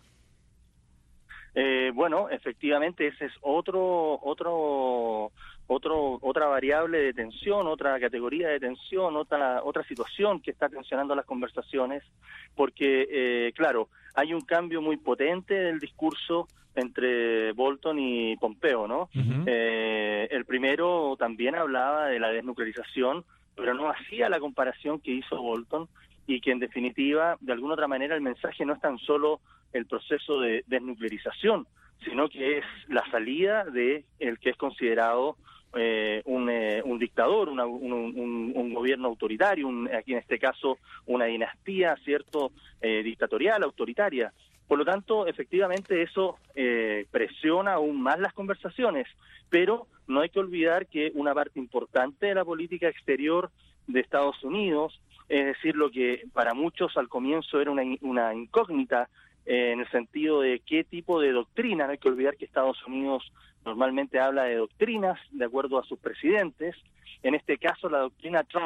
Eh, bueno, efectivamente ese es otro otro otro otra variable de tensión, otra categoría de tensión, otra otra situación que está tensionando las conversaciones, porque eh, claro, hay un cambio muy potente del discurso entre Bolton y Pompeo, ¿no? Uh-huh. Eh, el primero también hablaba de la desnuclearización, pero no hacía la comparación que hizo Bolton, y que en definitiva, de alguna otra manera, el mensaje no es tan solo el proceso de desnuclearización, sino que es la salida de el que es considerado eh, un, eh, un dictador, una, un, un, un gobierno autoritario, un, aquí en este caso una dinastía, cierto, eh, dictatorial, autoritaria. Por lo tanto, efectivamente eso eh, presiona aún más las conversaciones, pero no hay que olvidar que una parte importante de la política exterior de Estados Unidos, es decir, lo que para muchos al comienzo era una, una incógnita, eh, en el sentido de qué tipo de doctrina, no hay que olvidar que Estados Unidos normalmente habla de doctrinas de acuerdo a sus presidentes, en este caso la doctrina Trump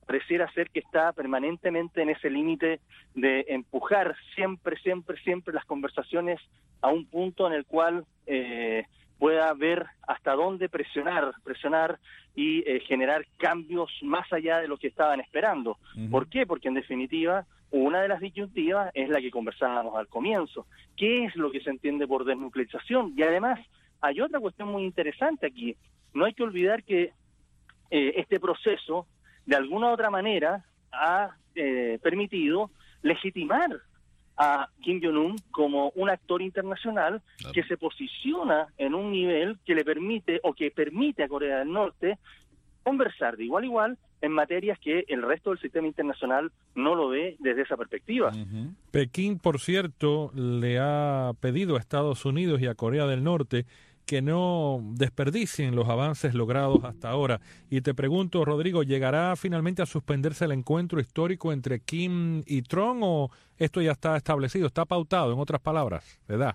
pareciera ser que está permanentemente en ese límite de empujar siempre, siempre, siempre las conversaciones a un punto en el cual eh, pueda ver hasta dónde presionar, presionar y eh, generar cambios más allá de lo que estaban esperando. Uh-huh. ¿Por qué? Porque en definitiva, una de las disyuntivas es la que conversábamos al comienzo. ¿Qué es lo que se entiende por desnuclearización? Y además, hay otra cuestión muy interesante aquí. No hay que olvidar que eh, este proceso de alguna u otra manera ha eh, permitido legitimar a Kim Jong-un como un actor internacional, claro, que se posiciona en un nivel que le permite o que permite a Corea del Norte conversar de igual a igual en materias que el resto del sistema internacional no lo ve desde esa perspectiva. Uh-huh. Pekín, por cierto, le ha pedido a Estados Unidos y a Corea del Norte que no desperdicien los avances logrados hasta ahora. Y te pregunto, Rodrigo, ¿llegará finalmente a suspenderse el encuentro histórico entre Kim y Trump o esto ya está establecido, está pautado, en otras palabras, ¿verdad?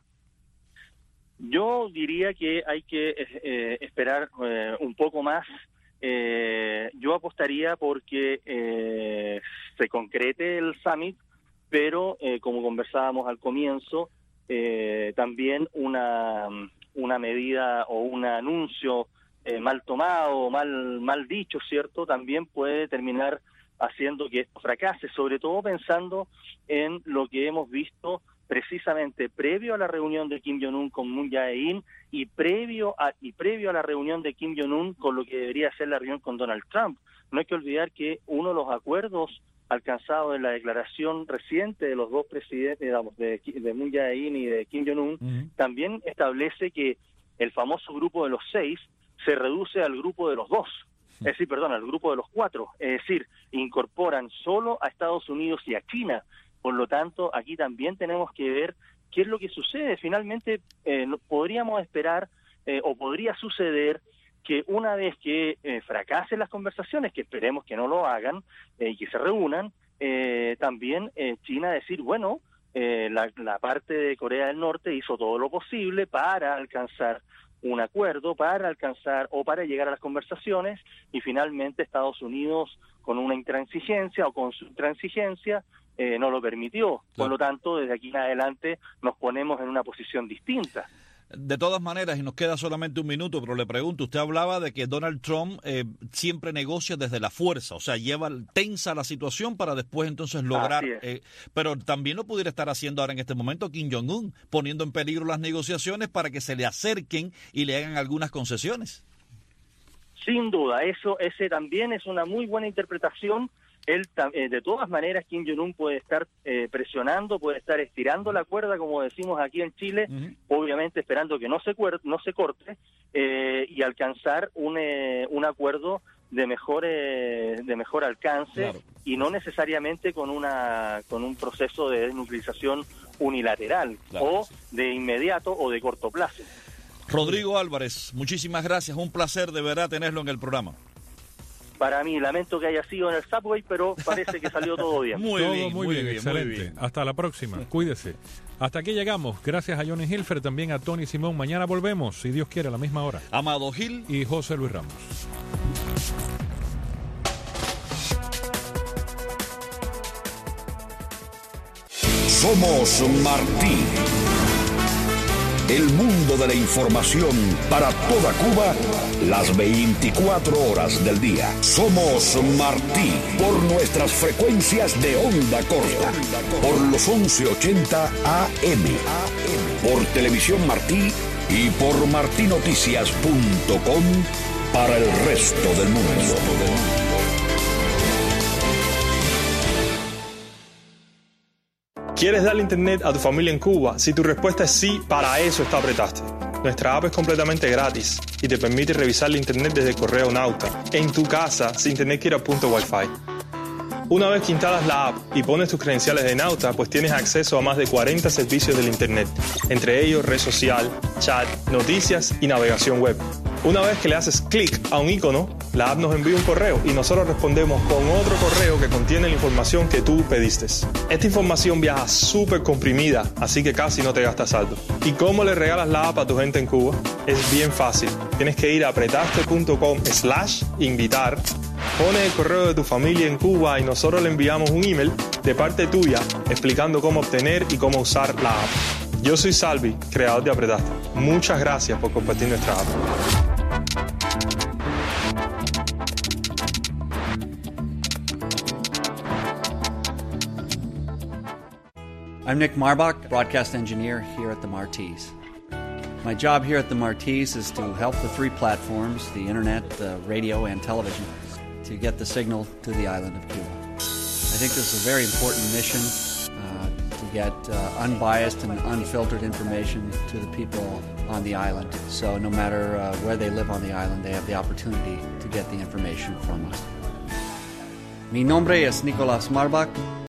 Yo diría que hay que eh, esperar eh, un poco más. Eh, yo apostaría porque eh, se concrete el summit, pero eh, como conversábamos al comienzo, eh, también una... una medida o un anuncio eh, mal tomado, mal mal dicho, ¿cierto? También puede terminar haciendo que esto fracase, sobre todo pensando en lo que hemos visto precisamente previo a la reunión de Kim Jong-un con Moon Jae-in y previo a y previo a la reunión de Kim Jong-un con lo que debería ser la reunión con Donald Trump. No hay que olvidar que uno de los acuerdos alcanzado en la declaración reciente de los dos presidentes, digamos, de, de Moon Jae-in y de Kim Jong-un, uh-huh, también establece que el famoso grupo de los seis se reduce al grupo de los dos, uh-huh, es decir, perdón, al grupo de los cuatro, es decir, incorporan solo a Estados Unidos y a China. Por lo tanto, aquí también tenemos que ver qué es lo que sucede. Finalmente, eh, podríamos esperar eh, o podría suceder que una vez que eh, fracasen las conversaciones, que esperemos que no lo hagan, eh, y que se reúnan, eh, también eh, China decir, bueno, eh, la, la parte de Corea del Norte hizo todo lo posible para alcanzar un acuerdo, para alcanzar o para llegar a las conversaciones, y finalmente Estados Unidos, con una intransigencia o con su intransigencia, eh, no lo permitió. Por lo tanto, desde aquí en adelante nos ponemos en una posición distinta. De todas maneras, y nos queda solamente un minuto, pero le pregunto, usted hablaba de que Donald Trump eh, siempre negocia desde la fuerza, o sea, lleva tensa la situación para después entonces lograr, eh, pero también lo pudiera estar haciendo ahora en este momento Kim Jong-un, poniendo en peligro las negociaciones para que se le acerquen y le hagan algunas concesiones. Sin duda, eso ese también es una muy buena interpretación. Él, eh, de todas maneras, Kim Jong-un puede estar eh, presionando, puede estar estirando la cuerda, como decimos aquí en Chile, uh-huh, obviamente esperando que no se cuer- no se corte eh, y alcanzar un eh, un acuerdo de mejor eh, de mejor alcance, claro, y no necesariamente con una con un proceso de desnuclearización unilateral, claro, o de inmediato o de corto plazo. Rodrigo Álvarez, muchísimas gracias, un placer de verdad tenerlo en el programa. Para mí, lamento que haya sido en el subway, pero parece que salió todo bien. Muy todo bien, muy, muy bien, bien, excelente. Muy bien. Hasta la próxima, cuídese. Hasta aquí llegamos. Gracias a Johnny Hilfer, también a Tony Simón. Mañana volvemos, si Dios quiere, a la misma hora. Amado Gil y José Luis Ramos. Somos Martí. El mundo de la información para toda Cuba, las veinticuatro horas del día. Somos Martí por nuestras frecuencias de onda corta, por los once ochenta A M, por Televisión Martí y por martí noticias punto com para el resto del mundo. ¿Quieres darle internet a tu familia en Cuba? Si tu respuesta es sí, para eso está Apretaste. Nuestra app es completamente gratis y te permite revisar la internet desde Correo Nauta, en tu casa, sin tener que ir a punto Wi-Fi. Una vez que instalas la app y pones tus credenciales de Nauta, pues tienes acceso a más de cuarenta servicios del internet, entre ellos red social, chat, noticias y navegación web. Una vez que le haces clic a un icono, la app nos envía un correo y nosotros respondemos con otro correo que contiene la información que tú pediste. Esta información viaja súper comprimida, así que casi no te gastas saldo. ¿Y cómo le regalas la app a tu gente en Cuba? Es bien fácil. Tienes que ir a apretaste punto com slash invitar, Pone el correo de tu familia en Cuba y nosotros le enviamos un email de parte tuya explicando cómo obtener y cómo usar la app. Yo soy Salvi, creador de Apretaste. Muchas gracias por compartir nuestra app. I'm Nick Marbach, broadcast engineer here at the Martis. My job here at the Martis is to help the three platforms, the internet, the radio, and television, to get the signal to the island of Cuba. I think this is a very important mission uh, to get uh, unbiased and unfiltered information to the people on the island. So no matter uh, where they live on the island, they have the opportunity to get the information from us. Mi nombre es Nicolás Marbach.